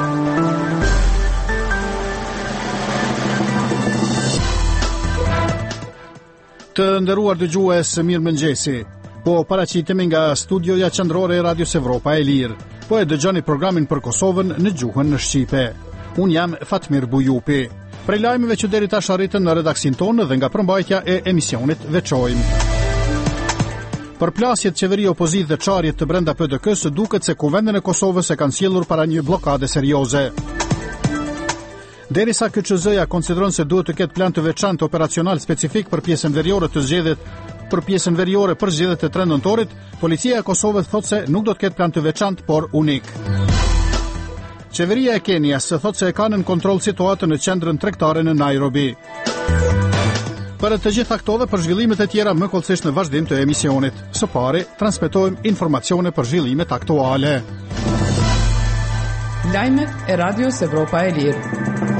Të nderuar dëgjues, mirëmëngjesi. Po paraqitemi nga studioja qendrore e Radios Evropa e Lirë. Po e dëgjoni programin për Kosovën në gjuhën shqipe. Unë jam Fatmir Bujupi. Prej lajmeve që deri tash arritën në redaksin tonë dhe nga përmbajtja e emisionit veçojmë. Përplasjet qeveri opozitë dhe çarjet të brenda PDK-s duket se Kuvendin e Kosovës e kanë sjellur para një blokade serioze. Derisa KQZ-ja konsideron se duhet të ketë plan të veçantë operacional specifik për pjesën veriore të zgjedhjet, për zgjedhjet e 3 nëntorit, policia e Kosovës thotë se nuk do të ketë plan të veçantë, por unik. Qeveria e Kenias thotë se e ka nën kontroll situatën në qendrën tregtare në Nairobi. Për të gjitha këto dhe për zhvillimet e tjera më kollësisht në vazhdim të emisionit. Së pari, transmetojmë informacione për zhvillimet aktuale. Lajmet e Radios Evropa e Lirë.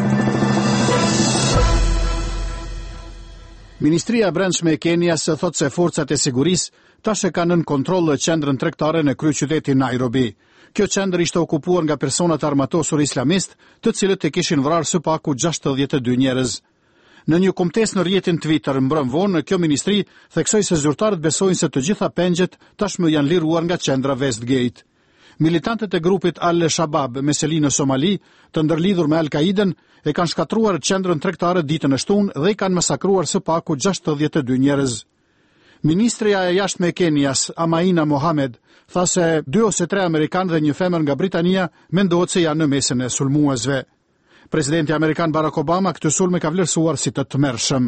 Ministria e Brendshme e Kenias thotë se forcat e sigurisë tash e kanë nën kontroll qendrën tregtare në kryeqytetin Nairobi. Kjo qendër ishte okupuar nga personat armatosur islamist, të cilët e kishin vrarë së paku 62 njerëz. Në një kumtes në rrjetin Twitter mbrëm vonë, kjo ministri theksoi se zyrtarët besojnë se të gjitha pengjet tashmë janë liruar nga qendra Westgate. Militantët e grupit Al-Shabaab me seli në Somali, të ndërlidhur me Al-Qaiden, e kanë shkatruar qendrën tregtare ditën e shtunë dhe i kanë masakruar së paku 62 njerëz. Ministrja e jashtme e Kenias, Amaina Mohamed, tha se 2 ose 3 amerikanë dhe një femër nga Britania mendohet se janë në mesin e sulmuesve. Presidenti amerikan Barack Obama këtë sulme ka vlerësuar si të tmerrshëm.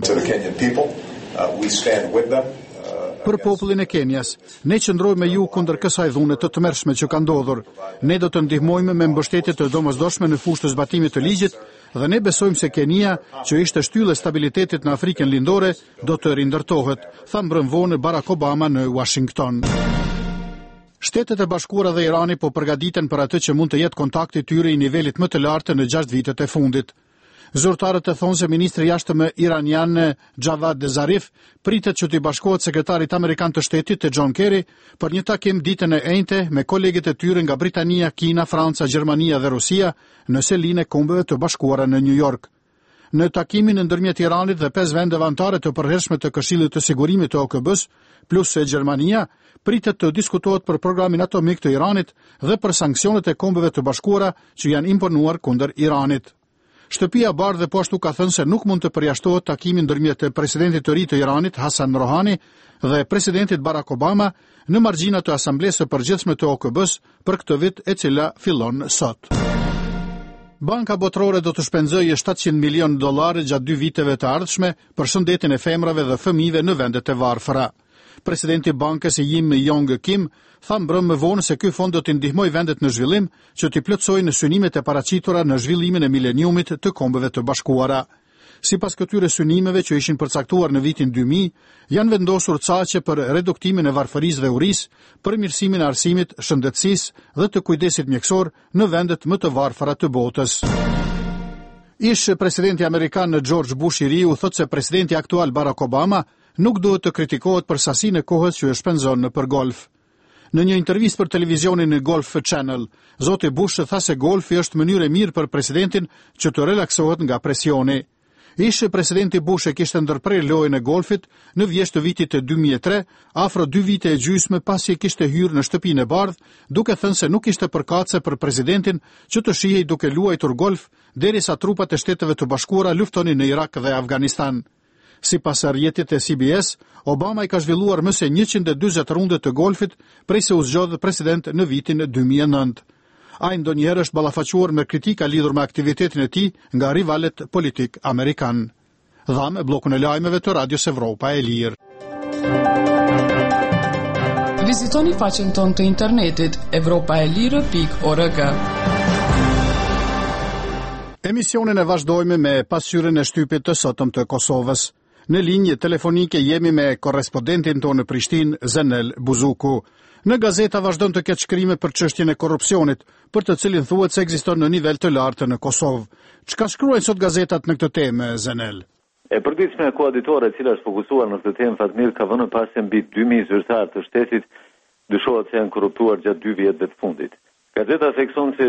Për popullin e Kenias, ne qëndrojmë me ju kundër kësaj dhune të tmerrshme që ka ndodhur. Ne do të ndihmojmë me mbështetje të domosdoshme në fushë të zbatimit të ligjit dhe ne besojmë se Kenia, që ishte shtyllë e stabilitetit në Afrikën Lindore, do të rindërtohet, tha mbrëm vonë Barack Obama në Washington. Shtetet e Bashkuara dhe Irani po përgatiten për atë që mund të jetë kontakti tyre i nivelit më të lartë në 6 vitet e fundit. Zyrtarët e thonë se ministri jashtëm iranian Javad Zarif pritet që t'i bashkohet sekretarit amerikan të shtetit John Kerry për një takim ditën e enjte me kolegët e tyre nga Britania, Kina, Franca, Gjermania dhe Rusia në selinë e Kombeve të Bashkuara në New York. Në takimin ndërmjet Iranit dhe 5 vendeve anëtare të përhershme të Këshillit të Sigurimit të OKB-s, plus Gjermania, pritet të diskutohet për programin atomik të Iranit dhe për sanksionet e Kombeve të Bashkuara që janë imponuar kundër Iranit. Shtëpia e Bardhë po ashtu ka thënë se nuk mund të përjashtohet takimi ndërmjet presidentit të ri të Iranit Hassan Rouhani dhe presidentit Barack Obama në margjinat të Asamblesë së Përgjithshme të OKB-s për këtë vit e cila fillon sot. Banka Botërore do të shpenzojë $700 milion gjatë 2 viteve të ardhshme për shëndetin e femrave dhe fëmijëve në vendet e varfëra. Presidenti i bankës Jim Yong Kim tha mbrëm më vonë se ky fond do të ndihmojë vendet në zhvillim që t'i plotësojnë synimet e paraqitura në zhvillimin e mileniumit të Kombeve të Bashkuara. Sipas këtyre synimeve që ishin përcaktuar në vitin 2000, janë vendosur caqe për reduktimin e varfërisë dhe urisë, përmirësimin e arsimit, shëndetësisë dhe të kujdesit mjekësor në vendet më të varfëra të botës. Ish presidenti amerikan George Bush i ri u thotë se presidenti aktual Barack Obama nuk duhet të kritikohet për sasinë e kohës që e shpenzon për golf. Në një intervistë për televizionin Golf Channel, zoti Bush tha se golfi është mënyrë e mirë për presidentin që të relaksohet nga presioni. Ish presidenti Bush e kishte ndërprer lojën e golfit në vjesht të vitit 2003, afro 2 vite e gjysmë pasi kishte hyrë në shtëpinë e bardhë, duke thënë se nuk ishte përkatëse për presidentin që të shihej duke luajtur golf derisa trupat e Shteteve të Bashkuara luftonin në Irak dhe Afganistan. Sipas rrjetit e CBS, Obama i ka zhvilluar më se 140 runde të golfit prej se u zgjodh president në vitin 2009. Ai ndonjëherë është ballafaquar me kritika lidhur me aktivitetin e tij nga rivalet politik amerikan. Dham bllokun e lajmeve të Radios Evropa e Lirë. Vizitoni faqen tonë të internetit evropaelire.org. Emisionin e vazhdojmë me pasqyrën e shtypit të sotëm të Kosovës. Në linjë telefonike jemi me korrespondentin tonë në Prishtinë, Zenel Buzuku. Në gazeta vazhdon të ketë shkrime për çështjen e korrupsionit, për të cilin thuhet se ekziston në nivel të lartë në Kosovë. Çka shkruajnë sot gazetat në këtë temë, Zenel? E përditshme e koaditore e cila është fokusuar në këtë temë, Fatmir, ka vënë pas se mbi 2000 zyrtarë të shtetit dyshohet se janë korruptuar gjatë 2 vjetëve të fundit. Gazeta thekson se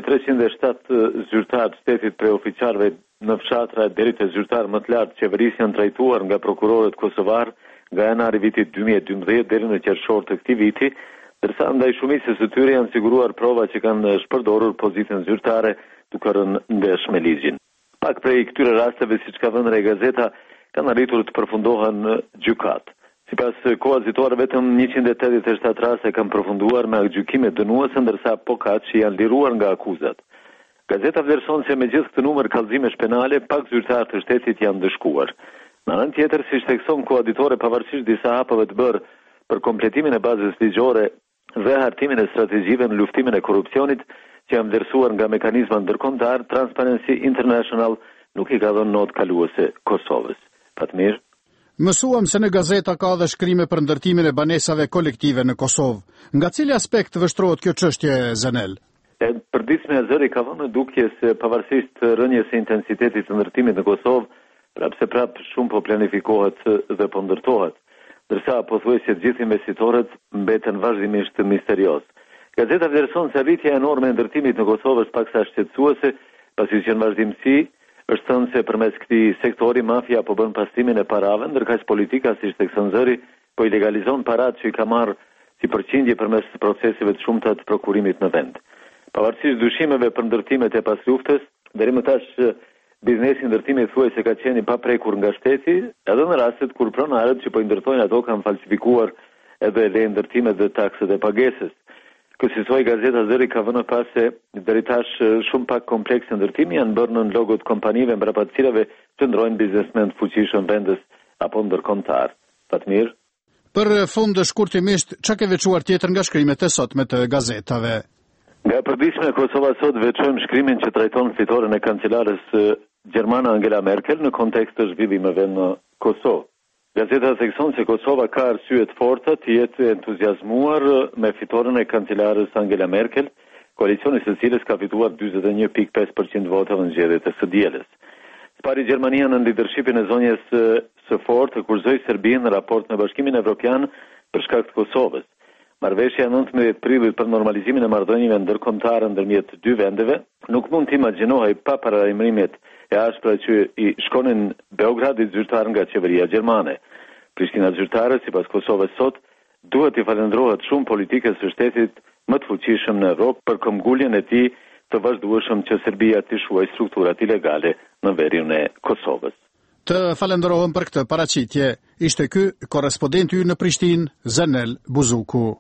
2307 zyrtarë shtetit prej oficarëve në fshatra deri te zyrtar më të lartë qeverisë janë trajtuar nga prokurorët kosovar nga janari vitit 2012 deri në qershor të këtij viti, ndërsa ndaj shumicës së tyre janë siguruar prova që kanë shpërdorur pozitën zyrtare duke rënë ndesh me ligjin. Pak prej këtyre rasteve, siç ka thënë Re Gazeta, kanë arritur të përfundohen në gjykat. Sipas koazitorëve, vetëm 187 raste kanë përfunduar me gjykime dënuese, ndërsa pokat që janë liruar nga akuzat. Gazeta vlerëson se me gjithë këtë numër kallëzimesh penale, pak zyrtarë të shtetit janë dëshkuar. Në anën tjetër, siç thekson koaditore, pavarësisht disa hapave të bërë për kompletimin e bazës ligjore dhe hartimin e strategjive në luftimin e korrupsionit që janë vlerësuar nga mekanizma ndërkombëtar, Transparency International nuk i ka dhënë notë kaluese Kosovës. Fatmir. Mësuam se në gazeta ka dhe shkrime për ndërtimin e banesave kolektive në Kosovë. Nga cili aspekt vështrohet kjo çështje, Zenel? Përditshmja e zëri ka vënë dukje se pavarësisht rënies së intensitetit të ndërtimit në Kosovë, prapë shumë po planifikohet dhe po ndërtohet, ndërsa pothuajse të gjithë investitorët mbeten vazhdimisht misterios. Gazeta vlerëson se rritja enorme e ndërtimit në Kosovë është paksa shqetësuese, pasi që në vazhdimsi është thënë se përmes këtij sektori mafia po bën pastrimin e parave, ndërkaq politika, siç thekson zëri, po i legalizon paratë që i ka marrë si përqindje përmes proceseve të shumta të prokurimit në vend. Pavarësisht dyshimeve për ndërtimet e pasluftës, deri më tash biznesi i ndërtimit thuajse ka qenë i paprekur nga shteti, edhe në rastet kur pronarët që po i ndërtojnë ato kanë falsifikuar edhe le ndërtimet dhe takset e pagesës. Kësaj Gazeta Zëri ka vënë pas se deri tash shumë pak komplekse ndërtimi janë bërë në logot kompanive mbrapa të cilave qëndrojnë biznesmen të fuqishëm vendës apo ndërkombëtar. Fatmir. Për fund shkurtimisht, çka ke veçuar tjetër nga shkrimet e sotme të gazetave? Nga përditshme Kosova sot veçojmë shkrimin që trajton fitoren e kancelares gjermane Angela Merkel në kontekst të zhvillimeve në Kosovë. Gazeta thekson se Kosova ka arsye të forta të jetë entuziazmuar me fitoren e kancelares Angela Merkel, koalicioni së cilës ka fituar 41.5% votave në zgjedhjet e së dielës. Së pari Gjermania në lidershipin e zonjës së fortë kurzoi Serbinë në raport me Bashkimin Evropian për shkak të Kosovës. Marrëveshja 19 prillit për normalizimin e marrëdhënieve ndërkombëtare ndërmjet të dy vendeve nuk mund të imagjinohej pa paralajmërimet e ashpra që i shkonin Beogradit zyrtar nga qeveria gjermane. Prishtina zyrtare, sipas Kosovës sot, duhet i falendrohet shumë politikës së shtetit më të fuqishëm në Evropë për këmbguljen e tij të vazhdueshëm që Serbia të shuaj strukturat ilegale në veriun e Kosovës. Të falenderohem për këtë paraqitje. Ishte ky korrespondenti ynë në Prishtinë, Zenel Buzuku.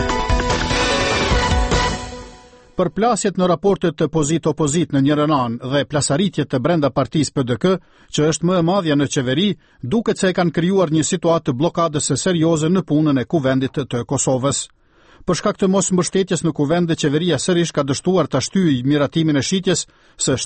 Për plasjet në raportet të pozit-opozit në njërin anë dhe plasaritjet të brenda partisë PDK, që është më e madhja në qeveri, duket se e kanë krijuar një situatë të blokadës së serioze në punën e kuvendit të Kosovës. Për shkak të mos mbështetjes në kuvend, qeveria sërish ka dështuar ta shtyjë miratimin e shitjes së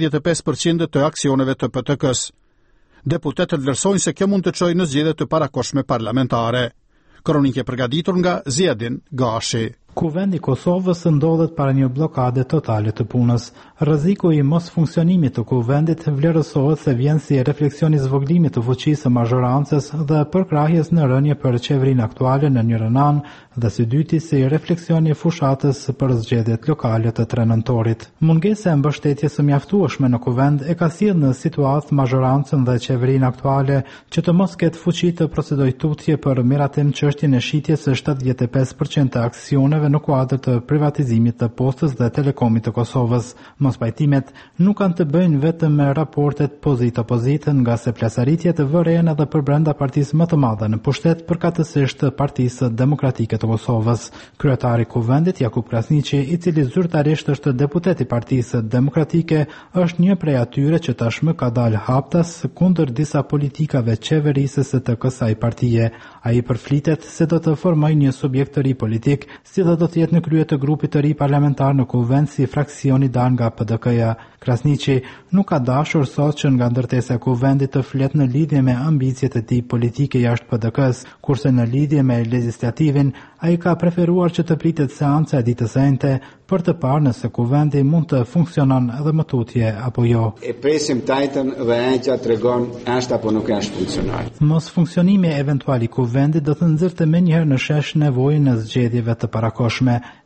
75% të aksioneve të PTK-s. Deputetët vlerësojnë se kjo mund të çojë në zgjedhje të parakohshme parlamentare. Kronikë e përgatitur nga Ziadin Gashi. Kuvendi i Kosovës ndodhet para një blokade totale të punës. Rreziku i mos funksionimit të kuvendit vlerësohet se vjen si refleksion i zvogëlimit të fuqisë së mazhorancës dhe përkrahjes në rënje për qeverinë aktuale në njërin anë dhe së dyti si refleksion i fushatës për zgjedhjet lokale të 3 nëntorit. Mungesa e mbështetjes së mjaftueshme në kuvend e ka sjellë në situatë mazhorancën dhe qeverinë aktuale që të mos ketë fuqi të procedojë tutje për miratim çështjen e shitjes së 75% të aksioneve në kuadër të privatizimit të postës dhe telekomit të Kosovës. Mospajtimet nuk kanë të bëjnë vetëm me raportet pozit-opozit, nga se plasaritjet vëren edhe për brenda partisë më të madhe në pushtet, përkatësisht Partisë Demokratike të Kosovës. Kryetari i kuvendit Jakub Krasniqi, i cili zyrtarisht është deputet i Partisë Demokratike, është një prej atyre që tashmë ka dalë haptas kundër disa politikave qeverisës të kësaj partije. Ai përflitet se do të formojë një subjekt të ri politik, si dhe do të jetë në krye të grupit të ri parlamentar në kuvend si fraksioni dal nga PDK-ja. Krasniqi nuk ka dashur sot që nga ndërtesa e kuvendit të flet në lidhje me ambicjet e tij politike jashtë PDK-s, kurse në lidhje me legislativin ai ka preferuar që të pritet seanca e ditës së njëjtë për të parë nëse kuvendi mund të funksionon edhe më tutje apo jo. E presim tajtën dhe ajja tregon është apo nuk është funksionar. Mos funksionimi eventual i kuvendit do të nxjerrte menjëherë në shesh nevojën e zgjedhjeve të parakohshme.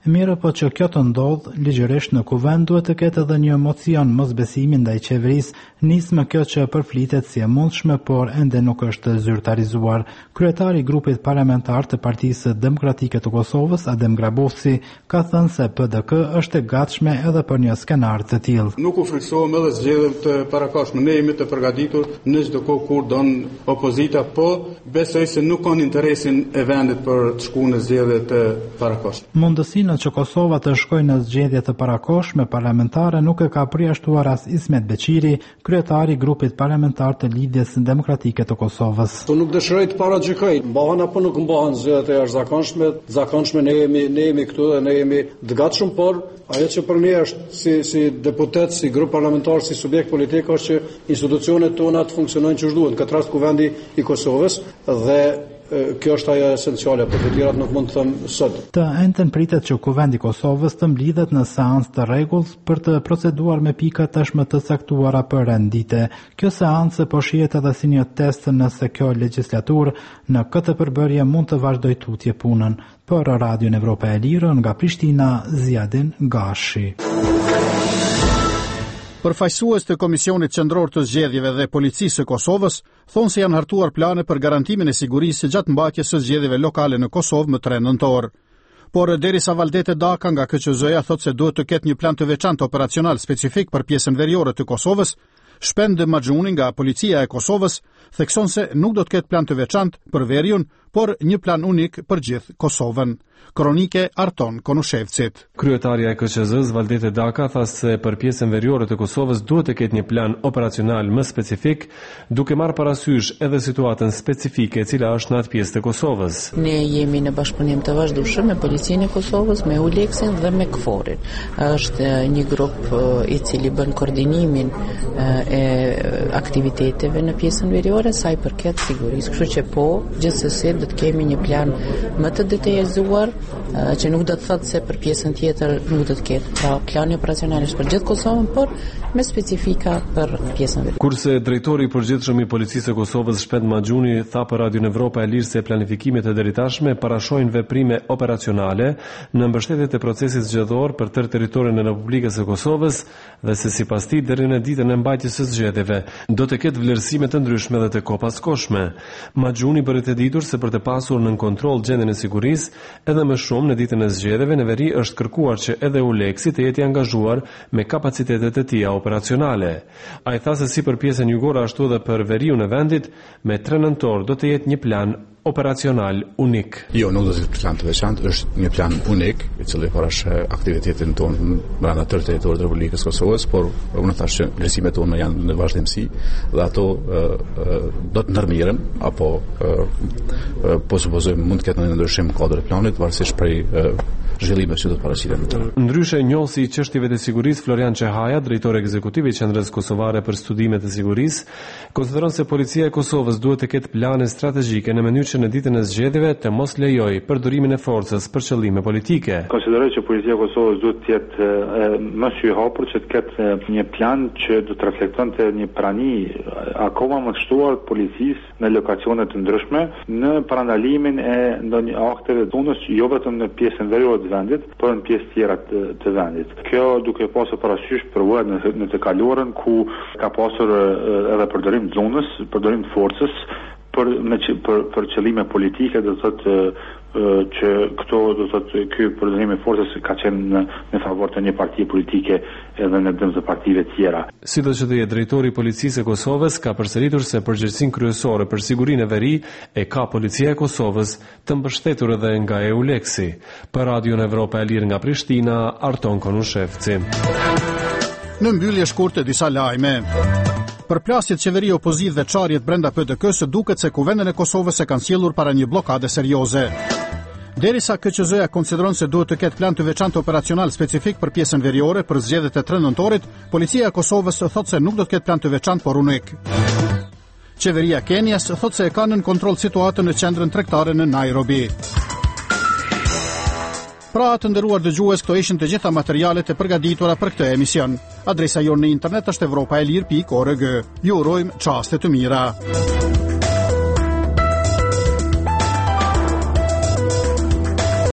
Mirë po që kjo të ndodh, ligjërisht në kuvend duhet të ketë edhe një emocion mosbesimi ndaj qeverisë, nismë kjo që përflitet si e mundshme, por ende nuk është zyrtarizuar. Kryetari i grupit parlamentar të Partisë Demokratike të Kosovës, Adem Grabovci, ka thënë se PDK është e gatshme edhe për një skenar të tillë. Nuk u friksohem edhe zgjedhjem të parakoshme. Ne jemi të përgatitur në çdo kohë kur don opozita, po besoj se nuk kanë interesin e vendit për të shkuar në zgjedhje të parakoshme. Mundësinë që Kosova të shkojë në zgjedhje të parakoshme parlamentare nuk e ka përjashtuar as Ismet Beqiri, kryetari i grupit parlamentar të Lidhjes Demokratike të Kosovës. Po nuk dëshiroj të paragjykoj, mbahen apo nuk mbahen zgjedhjet e jashtëzakonshme, ne jemi këtu dhe ne jemi të gatshëm, por ajo që për ne është si deputet, si grup parlamentar, si subjekt politik është që institucionet tona të funksionojnë që duhet, në këtë rast kuvendi i Kosovës, dhe kjo është ajo esenciale, por të tjerat nuk mund të them sot. Të njëjtën pritet që kuvendi i Kosovës të mblidhet në seancë të rregull për të proceduar me pika tashmë të caktuara për rendite. Kjo seancë po shihet edhe si një test nëse kjo legjislaturë në këtë përbërje mund të vazhdojë tutje punën. Për Radion Evropa e Lirë nga Prishtina, Ziadin Gashi. Përfaqësues të Komisionit Qendror të Zgjedhjeve dhe Policisë së Kosovës thonë se janë hartuar plane për garantimin e sigurisë gjatë mbajtjes së zgjedhjeve lokale në Kosovë më 3 nëntor. Por derisa Valdete Daka nga KQZ-ja thotë se duhet të ketë një plan të veçantë operacional specifik për pjesën veriore të Kosovës, Shpend Maxhuni nga Policia e Kosovës thekson se nuk do të ketë plan të veçantë për veriun, por një plan unik për gjithë Kosovën. Kronike Arton Konushevcit. Kryetaria e KQZ-s Valdete Daka tha se për pjesën veriore të Kosovës duhet të ketë një plan operacional më specifik, duke marrë parasysh edhe situatën specifike e cila është në atë pjesë të Kosovës. Ne jemi në bashkëpunim të vazhdueshëm me Policinë e Kosovës, me ULEX-in dhe me KFOR-in. Është një grup i cili bën koordinimin e aktiviteteve në pjesën veriore sa i përket sigurisë. Kështu që po, gjithsesi do të kemi një plan më të detajzuar, që nuk do të thotë se për pjesën tjetër nuk do të ketë. Pra, plani operacional është për gjithë Kosovën, por me specifika për pjesën veriore. Kurse drejtori i përgjithshëm i Policisë së Kosovës Shpend Maxhuni tha për Radion Evropa e Lirë se planifikimet e deritashme parashojnë veprime operacionale në mbështetje të procesit zgjedhor për tërë territorin e Republikës së Kosovës dhe se sipas tij deri në ditën e mbajtjes së zgjedhjeve do të ketë vlerësime të ndryshme dhe të kopaskoshme. Maxhuni bëri të ditur se për të pasur nën kontroll gjendjen e sigurisë, edhe më shumë në ditën e zgjedhjeve në veri është kërkuar që edhe ULEX-i të jetë i angazhuar me kapacitetet e tija operacionale. Ai tha se si për pjesën jugore ashtu edhe për veriun e vendit, me 3 nëntor do të jetë një plan operacional unik. Jo, nuk do të jetë plan të veçantë, është një plan unik, i cili parashë aktivitetin tonë brenda tërë territorit të Republikës së Kosovës, por unë thash që vlerësimet tona janë në vazhdimsi dhe ato do të ndërmirën apo po supozojmë mund të ketë një ndryshim në kuadër të planit, varësisht prej zhvillimeve që do të paraqiten. Ndryshe, njohësi i çështjeve të sigurisë Florian Çehaja, drejtor ekzekutiv i Qendrës Kosovare për Studimet e Sigurisë, konsideron se Policia e Kosovës duhet të ketë plane strategjike në mënyrë që në ditën e zgjedhjeve të mos lejojë përdorimin e forcës për qëllime politike. Konsideroj që Policia e Kosovës duhet të jetë më syhapur, që të ketë një plan që do të reflektonte një prani akoma më të shtuar të policisë në lokacione të ndryshme në parandalimin e ndonjë akteve të dhunës, jo vetëm në pjesën veriore të vendit, por në pjesë tjera të vendit. Kjo duke pasur parasysh provuar në të kaluarën ku ka pasur edhe përdorim të dhunës, përdorim të forcës për qëllime politike, do të thotë që këto do të thotë ky përdorim i forcës ka qenë në favor të një partie politike edhe në dëm të partive tjera. Sidoqë të jetë drejtori i Policisë e Kosovës ka përsëritur se përgjegjësinë kryesore për sigurinë e veri e ka Policia e Kosovës, të mbështetur edhe nga EULEX-i. Për Radion Evropa e Lirë nga Prishtina, Arton Konushevci. Në mbyllje shkurtë disa lajme. Për plasjet qeveri opozitë dhe çarjet brenda PDK-s duket se kuvendin e Kosovës e kanë sjellur para një blokade serioze. Derisa KQZ-ja konsideron se duhet të ketë plan të veçantë operacional specifik për pjesën veriore për zgjedhjet e 3 nëntorit, Policia e Kosovës thotë se nuk do të ketë plan të veçantë por unik. Qeveria e Kenias thotë se e ka nën kontroll situatën në qendrën tregtare në Nairobi. Pra, të nderuar dëgjues, këto ishin të gjitha materialet e përgatitura për këtë emision. Adresa jonë në internet është europaelir.org. Ju urojmë çaste të mira.